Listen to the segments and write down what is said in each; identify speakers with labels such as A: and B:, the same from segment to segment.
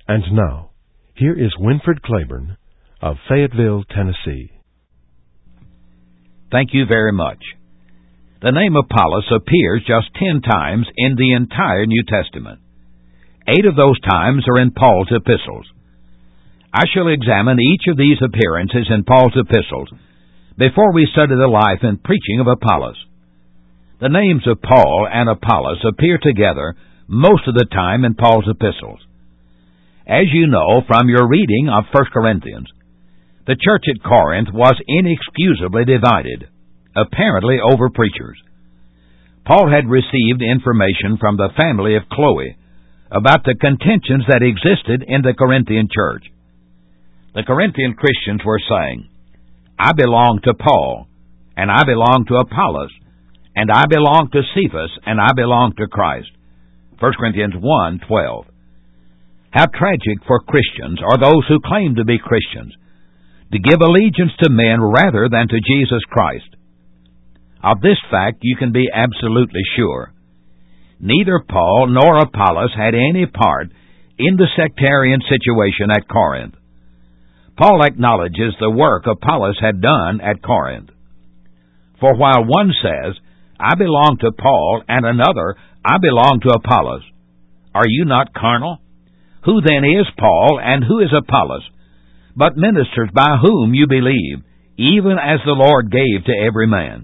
A: And now, here is Winfred Claiborne of Fayetteville, Tennessee.
B: Thank you very much. The name Apollos appears just 10 times in the entire New Testament. 8 of those times are in Paul's epistles. I shall examine each of these appearances in Paul's epistles before we study the life and preaching of Apollos. The names of Paul and Apollos appear together most of the time in Paul's epistles. As you know from your reading of 1 Corinthians, the church at Corinth was inexcusably divided, apparently over preachers. Paul had received information from the family of Chloe about the contentions that existed in the Corinthian church. The Corinthian Christians were saying, "I belong to Paul, and I belong to Apollos, and I belong to Cephas, and I belong to Christ." 1 Corinthians 1:12. How tragic for Christians, or those who claim to be Christians, to give allegiance to men rather than to Jesus Christ. Of this fact you can be absolutely sure. Neither Paul nor Apollos had any part in the sectarian situation at Corinth. Paul acknowledges the work Apollos had done at Corinth. For while one says, "I belong to Paul," and another, "I belong to Apollos," are you not carnal? Who then is Paul, and who is Apollos, but ministers by whom you believe, even as the Lord gave to every man?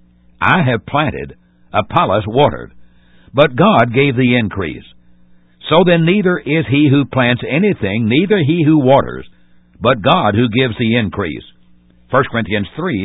B: I have planted, Apollos watered, but God gave the increase. So then neither is he who plants anything, neither he who waters, but God who gives the increase. 1 Corinthians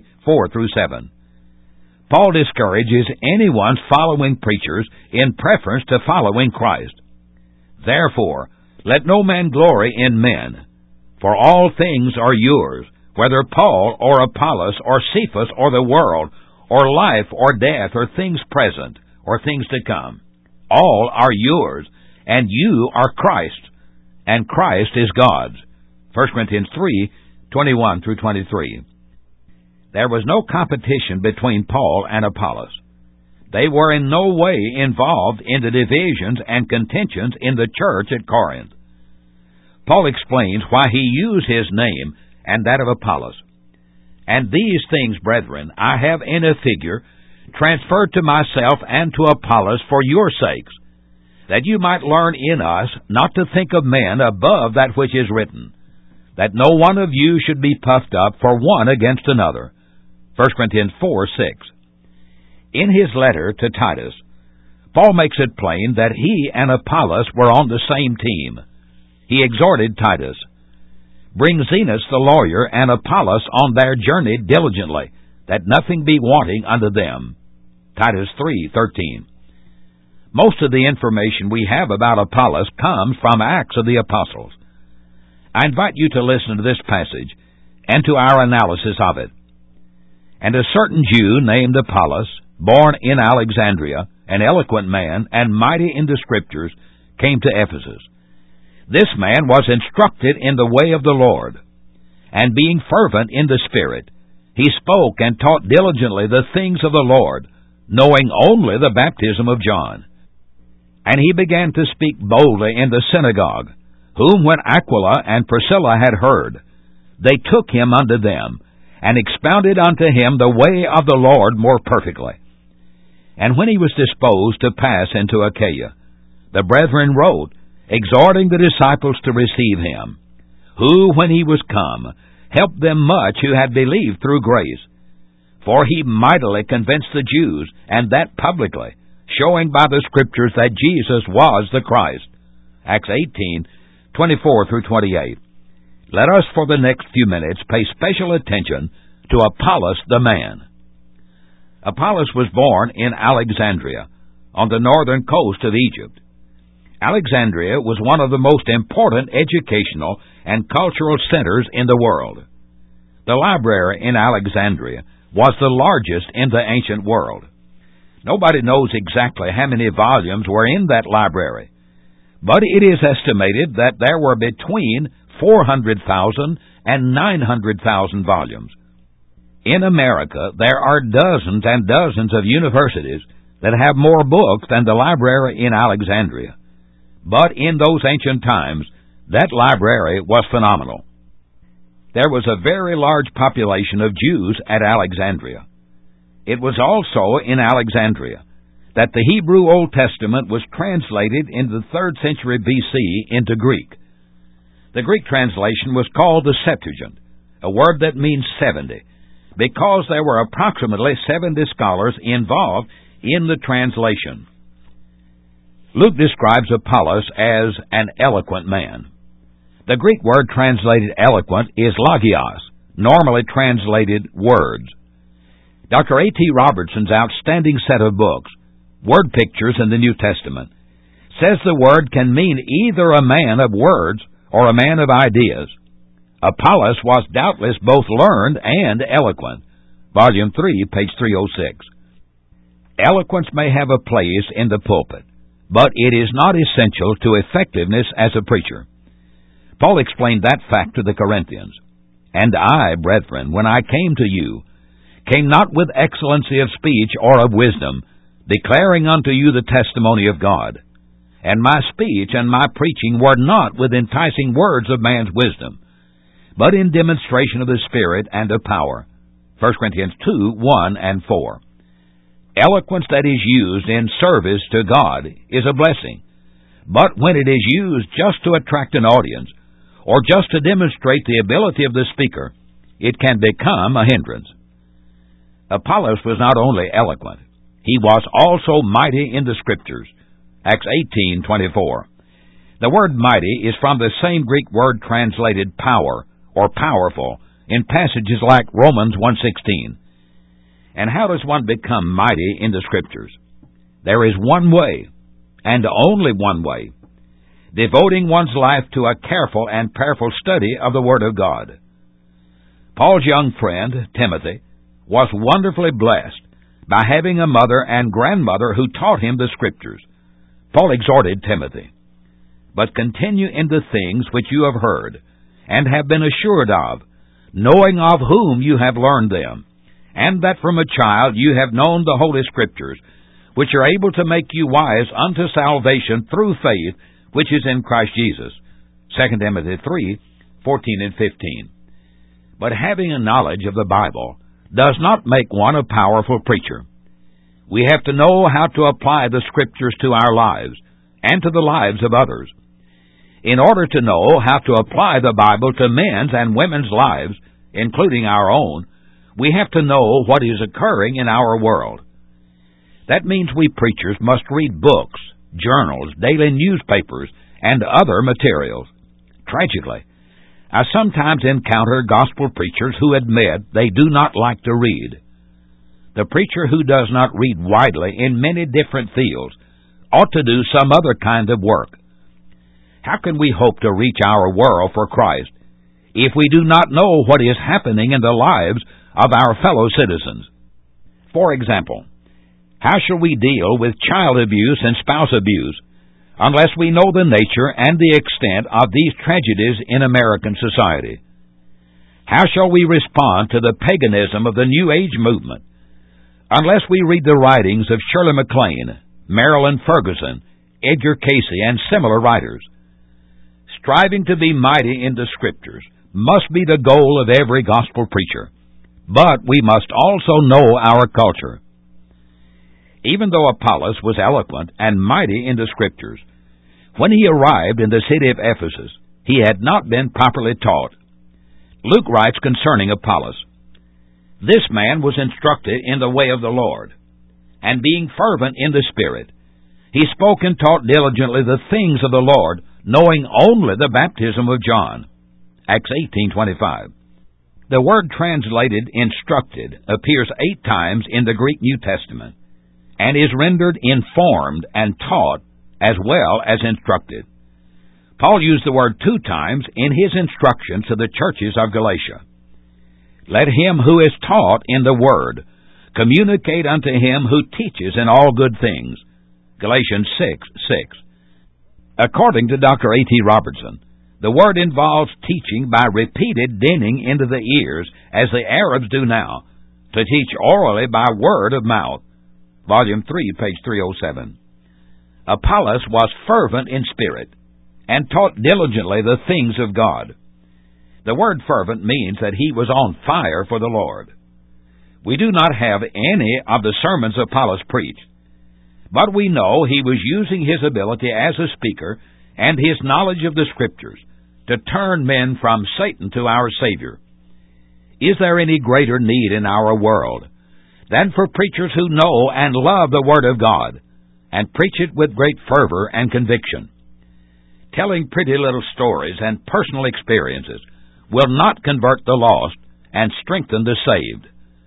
B: 3:4-7. Paul discourages anyone's following preachers in preference to following Christ. Therefore, let no man glory in men, for all things are yours, whether Paul or Apollos or Cephas or the world, or life or death or things present or things to come. All are yours, and you are Christ, and Christ is God's. 1 Corinthians 3:21-23. There was no competition between Paul and Apollos. They were in no way involved in the divisions and contentions in the church at Corinth. Paul explains why he used his name and that of Apollos. "And these things, brethren, I have in a figure transferred to myself and to Apollos for your sakes, that you might learn in us not to think of men above that which is written, that no one of you should be puffed up for one against another." 1 Corinthians 4:6. In his letter to Titus, Paul makes it plain that he and Apollos were on the same team. He exhorted Titus, "Bring Zenas the lawyer and Apollos on their journey diligently, that nothing be wanting unto them." Titus 3:13. Most of the information we have about Apollos comes from Acts of the Apostles. I invite you to listen to this passage and to our analysis of it. "And a certain Jew named Apollos, born in Alexandria, an eloquent man and mighty in the Scriptures, came to Ephesus. This man was instructed in the way of the Lord, and being fervent in the Spirit, he spoke and taught diligently the things of the Lord, knowing only the baptism of John. And he began to speak boldly in the synagogue, whom when Aquila and Priscilla had heard, they took him unto them, and expounded unto him the way of the Lord more perfectly. And when he was disposed to pass into Achaia, the brethren wrote, exhorting the disciples to receive him, who, when he was come, helped them much who had believed through grace. For he mightily convinced the Jews, and that publicly, showing by the Scriptures that Jesus was the Christ." Acts 18:24-28. Let us for the next few minutes pay special attention to Apollos the man. Apollos was born in Alexandria, on the northern coast of Egypt. Alexandria was one of the most important educational and cultural centers in the world. The library in Alexandria was the largest in the ancient world. Nobody knows exactly how many volumes were in that library, but it is estimated that there were between 400,000 and 900,000 volumes. In America, there are dozens and dozens of universities that have more books than the library in Alexandria. But in those ancient times, That library was phenomenal. There was a very large population of Jews at Alexandria. It was also in Alexandria that the Hebrew Old Testament was translated in the 3rd century B.C. into Greek. The Greek translation was called the Septuagint, a word that means 70, because there were approximately 70 scholars involved in the translation. Luke describes Apollos as an eloquent man. The Greek word translated eloquent is logios, normally translated words. Dr. A.T. Robertson's outstanding set of books, Word Pictures in the New Testament, says the word can mean either a man of words or a man of ideas. Apollos was doubtless both learned and eloquent. Volume 3, page 306. Eloquence may have a place in the pulpit, but it is not essential to effectiveness as a preacher. Paul explained that fact to the Corinthians. And I, brethren, when I came to you, came not with excellency of speech or of wisdom, declaring unto you the testimony of God. And my speech and my preaching were not with enticing words of man's wisdom, but in demonstration of the Spirit and of power. 1 Corinthians 2, 1 and 4. Eloquence that is used in service to God is a blessing, but when it is used just to attract an audience, or just to demonstrate the ability of the speaker, it can become a hindrance. Apollos was not only eloquent, he was also mighty in the Scriptures. Acts 18:24. The word mighty is from the same Greek word translated power or powerful in passages like Romans 1:16. And how does one become mighty in the Scriptures? There is one way, and only one way: devoting one's life to a careful and prayerful study of the Word of God. Paul's young friend, Timothy, was wonderfully blessed by having a mother and grandmother who taught him the Scriptures. Paul exhorted Timothy, "But continue in the things which you have heard, and have been assured of, knowing of whom you have learned them, and that from a child you have known the Holy Scriptures, which are able to make you wise unto salvation through faith, which is in Christ Jesus." 2 Timothy 3:14 and 15. But having a knowledge of the Bible does not make one a powerful preacher. We have to know how to apply the Scriptures to our lives and to the lives of others. In order to know how to apply the Bible to men's and women's lives, including our own, we have to know what is occurring in our world. That means we preachers must read books, journals, daily newspapers, and other materials. Tragically, I sometimes encounter gospel preachers who admit they do not like to read. The preacher who does not read widely in many different fields ought to do some other kind of work. How can we hope to reach our world for Christ if we do not know what is happening in the lives of our fellow citizens? For example, how shall we deal with child abuse and spouse abuse unless we know the nature and the extent of these tragedies in American society? How shall we respond to the paganism of the New Age movement unless we read the writings of Shirley MacLaine, Marilyn Ferguson, Edgar Casey, and similar writers? Striving to be mighty in the Scriptures must be the goal of every gospel preacher, but we must also know our culture. Even though Apollos was eloquent and mighty in the Scriptures, when he arrived in the city of Ephesus, he had not been properly taught. Luke writes concerning Apollos, "This man was instructed in the way of the Lord, and being fervent in the Spirit, he spoke and taught diligently the things of the Lord, knowing only the baptism of John." Acts 18:25. The word translated instructed appears 8 times in the Greek New Testament, and is rendered informed and taught as well as instructed. Paul used the word 2 times in his instructions to the churches of Galatia. "Let him who is taught in the Word communicate unto him who teaches in all good things." Galatians 6:6. According to Dr. A.T. Robertson, the word involves teaching by repeated dinning into the ears, as the Arabs do now, to teach orally by word of mouth. Volume 3, page 307. Apollos was fervent in spirit, and taught diligently the things of God. The word fervent means that he was on fire for the Lord. We do not have any of the sermons Apollos preached, but we know he was using his ability as a speaker and his knowledge of the Scriptures to turn men from Satan to our Savior. Is there any greater need in our world than for preachers who know and love the Word of God and preach it with great fervor and conviction? Telling pretty little stories and personal experiences will not convert the lost and strengthen the saved.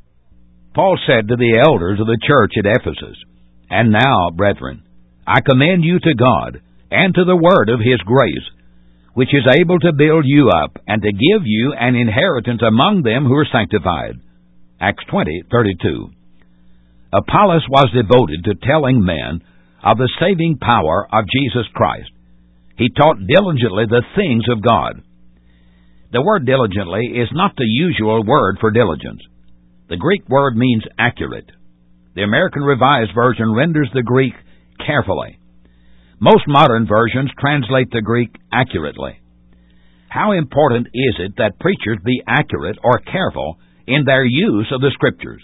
B: Paul said to the elders of the church at Ephesus, "And now, brethren, I commend you to God and to the word of his grace, which is able to build you up and to give you an inheritance among them who are sanctified." Acts 20:32. Apollos was devoted to telling men of the saving power of Jesus Christ. He taught diligently the things of God. The word diligently is not the usual word for diligence. The Greek word means accurate. The American Revised Version renders the Greek carefully. Most modern versions translate the Greek accurately. How important is it that preachers be accurate or careful in their use of the Scriptures?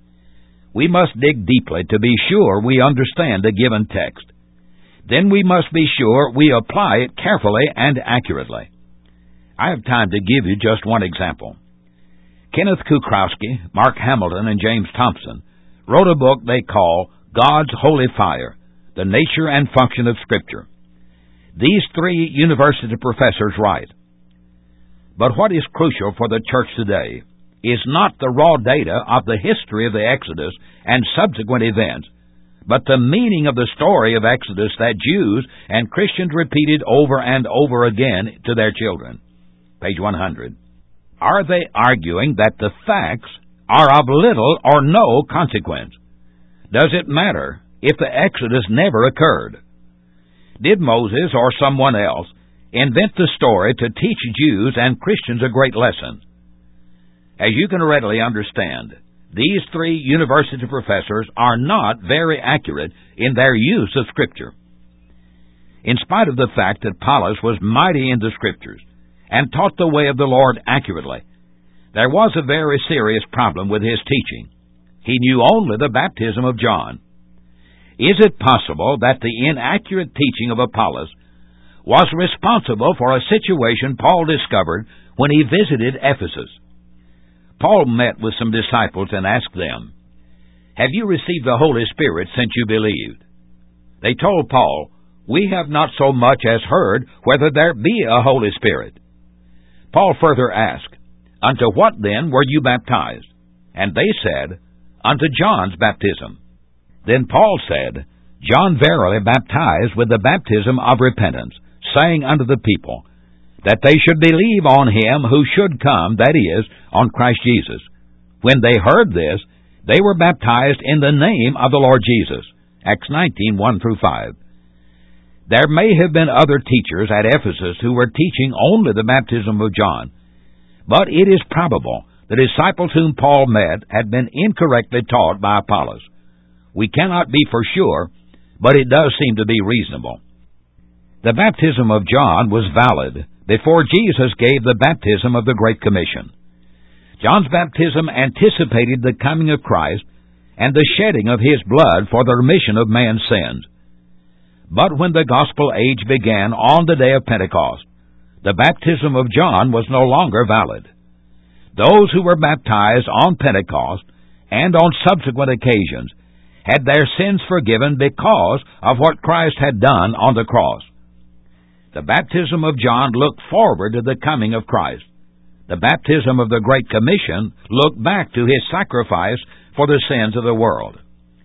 B: We must dig deeply to be sure we understand a given text. Then we must be sure we apply it carefully and accurately. I have time to give you just one example. Kenneth Kukrowski, Mark Hamilton, and James Thompson wrote a book they call God's Holy Fire, The Nature and Function of Scripture. These three university professors write, "But what is crucial for the church today is not the raw data of the history of the Exodus and subsequent events, but the meaning of the story of Exodus that Jews and Christians repeated over and over again to their children." Page 100. Are they arguing that the facts are of little or no consequence? Does it matter if the Exodus never occurred? Did Moses or someone else invent the story to teach Jews and Christians a great lesson? As you can readily understand, these three university professors are not very accurate in their use of Scripture. In spite of the fact that Apollos was mighty in the Scriptures and taught the way of the Lord accurately, there was a very serious problem with his teaching. He knew only the baptism of John. Is it possible that the inaccurate teaching of Apollos was responsible for a situation Paul discovered when he visited Ephesus? Paul met with some disciples and asked them, "Have you received the Holy Spirit since you believed?" They told Paul, "We have not so much as heard whether there be a Holy Spirit." Paul further asked, "Unto what then were you baptized?" And they said, "Unto John's baptism." Then Paul said, "John verily baptized with the baptism of repentance, saying unto the people, that they should believe on him who should come, that is, on Christ Jesus. When they heard this, they were baptized in the name of the Lord Jesus." Acts 19:1-5. There may have been other teachers at Ephesus who were teaching only the baptism of John, but it is probable the disciples whom Paul met had been incorrectly taught by Apollos. We cannot be for sure, but it does seem to be reasonable. The baptism of John was valid before Jesus gave the baptism of the Great Commission. John's baptism anticipated the coming of Christ and the shedding of his blood for the remission of man's sins. But when the gospel age began on the day of Pentecost, the baptism of John was no longer valid. Those who were baptized on Pentecost and on subsequent occasions had their sins forgiven because of what Christ had done on the cross. The baptism of John looked forward to the coming of Christ. The baptism of the Great Commission looked back to his sacrifice for the sins of the world.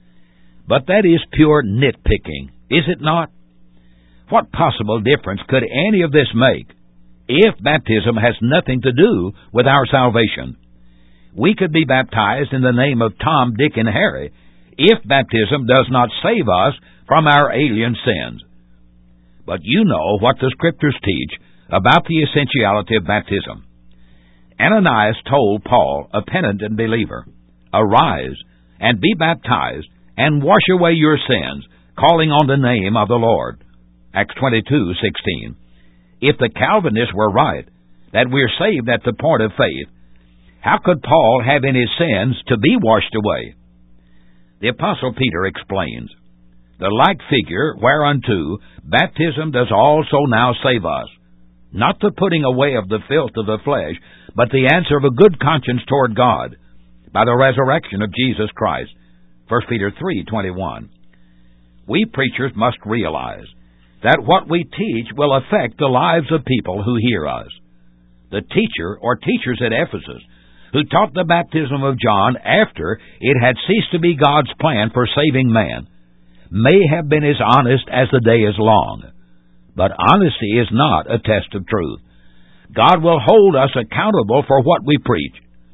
B: But that is pure nitpicking, is it not? What possible difference could any of this make if baptism has nothing to do with our salvation? We could be baptized in the name of Tom, Dick, and Harry if baptism does not save us from our alien sins. But you know what the Scriptures teach about the essentiality of baptism. Ananias told Paul, a penitent believer, "Arise and be baptized and wash away your sins, calling on the name of the Lord." Acts 22:16. If the Calvinists were right, that we're saved at the point of faith, how could Paul have in his sins to be washed away? The Apostle Peter explains, "The like figure whereunto baptism does also now save us, not the putting away of the filth of the flesh, but the answer of a good conscience toward God, by the resurrection of Jesus Christ." 1 Peter 3:21. We preachers must realize that what we teach will affect the lives of people who hear us. The teacher or teachers at Ephesus, who taught the baptism of John after it had ceased to be God's plan for saving man, may have been as honest as the day is long. But honesty is not a test of truth. God will hold us accountable for what we preach.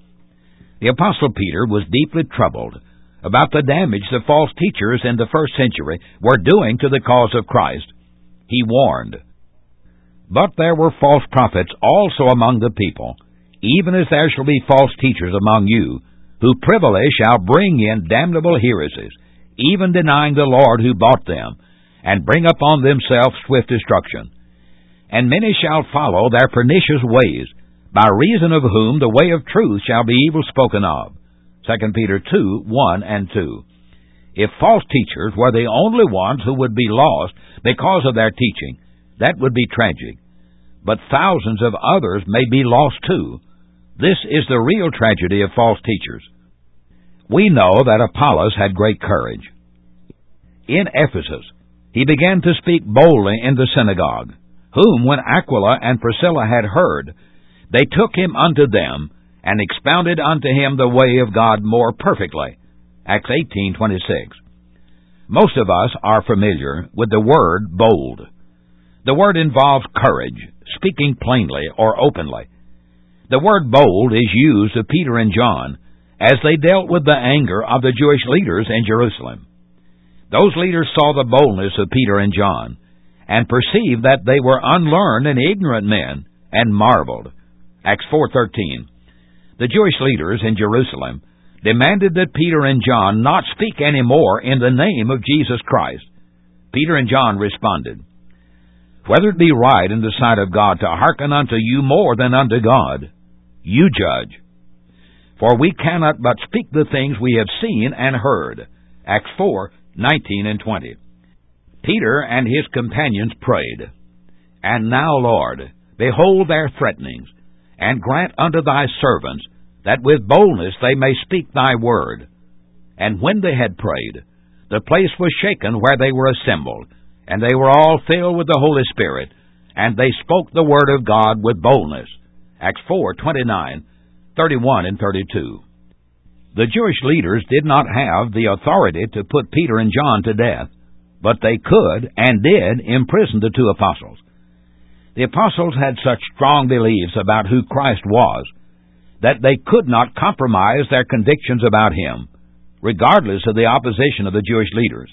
B: The Apostle Peter was deeply troubled about the damage the false teachers in the first century were doing to the cause of Christ. He warned, "But there were false prophets also among the people, even as there shall be false teachers among you, who privily shall bring in damnable heresies, even denying the Lord who bought them, and bring upon themselves swift destruction. And many shall follow their pernicious ways, by reason of whom the way of truth shall be evil spoken of." 2 Peter 2:1 and 2. If false teachers were the only ones who would be lost because of their teaching, that would be tragic. But thousands of others may be lost too. This is the real tragedy of false teachers. We know that Apollos had great courage. In Ephesus, he began to speak boldly in the synagogue, whom, when Aquila and Priscilla had heard, they took him unto them, and expounded unto him the way of God more perfectly. Acts 18:26. Most of us are familiar with the word bold. The word involves courage, speaking plainly or openly. The word bold is used of Peter and John as they dealt with the anger of the Jewish leaders in Jerusalem. Those leaders saw the boldness of Peter and John and perceived that they were unlearned and ignorant men, and marveled. Acts 4:13. The Jewish leaders in Jerusalem demanded that Peter and John not speak any more in the name of Jesus Christ. Peter and John responded, "Whether it be right in the sight of God to hearken unto you more than unto God, you judge. For we cannot but speak the things we have seen and heard." Acts 4:19 and 20. Peter and his companions prayed, "And now, Lord, behold their threatenings, and grant unto thy servants that with boldness they may speak thy word." And when they had prayed, the place was shaken where they were assembled, and they were all filled with the Holy Spirit, and they spoke the word of God with boldness. Acts 4:29, 31 and 32. The Jewish leaders did not have the authority to put Peter and John to death, but they could and did imprison the two apostles. The apostles had such strong beliefs about who Christ was that they could not compromise their convictions about him, regardless of the opposition of the Jewish leaders.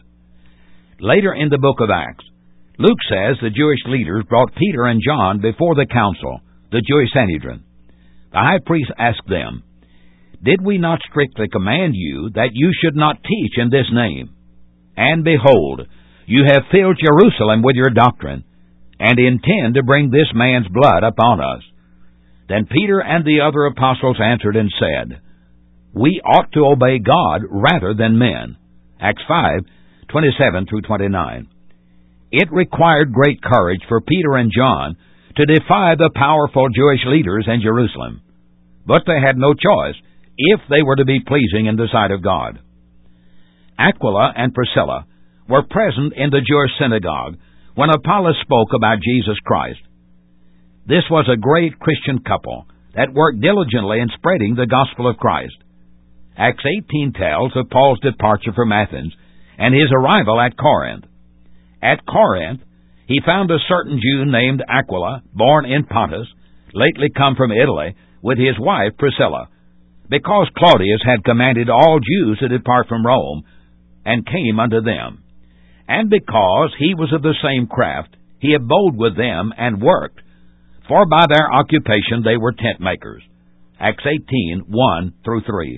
B: Later in the book of Acts, Luke says the Jewish leaders brought Peter and John before the council, the Jewish Sanhedrin. The high priest asked them, "Did we not strictly command you that you should not teach in this name? And behold, you have filled Jerusalem with your doctrine, and intend to bring this man's blood upon us." Then Peter and the other apostles answered and said, "We ought to obey God rather than men." Acts 5:27 through 29. It required great courage for Peter and John to defy the powerful Jewish leaders in Jerusalem, but they had no choice if they were to be pleasing in the sight of God. Aquila and Priscilla were present in the Jewish synagogue when Apollos spoke about Jesus Christ. This was a great Christian couple that worked diligently in spreading the gospel of Christ. Acts 18 tells of Paul's departure from Athens and his arrival at Corinth. At Corinth, he found a certain Jew named Aquila, born in Pontus, lately come from Italy, with his wife Priscilla, because Claudius had commanded all Jews to depart from Rome, and came unto them. And because he was of the same craft, he abode with them and worked, for by their occupation they were tent makers. Acts 18:1 through 3.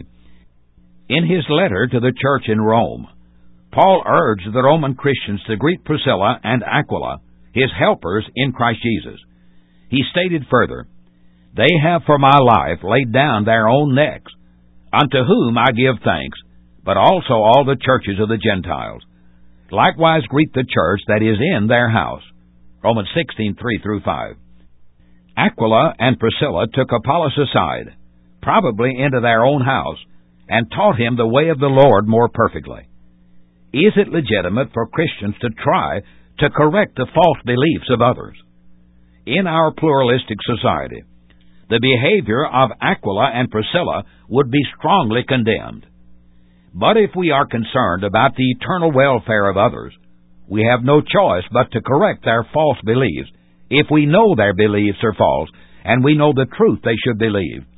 B: In his letter to the church in Rome, Paul urged the Roman Christians to greet Priscilla and Aquila, his helpers in Christ Jesus, He stated further, "They have for my life laid down their own necks, unto whom I give thanks, but also all the churches of the Gentiles. Likewise greet the church that is in their house." Romans 16:3-5. Aquila and Priscilla took Apollos aside, probably into their own house, and taught him the way of the Lord more perfectly. Is it legitimate for Christians to try to correct the false beliefs of others? In our pluralistic society, the behavior of Aquila and Priscilla would be strongly condemned. But if we are concerned about the eternal welfare of others, we have no choice but to correct their false beliefs if we know their beliefs are false and we know the truth they should believe.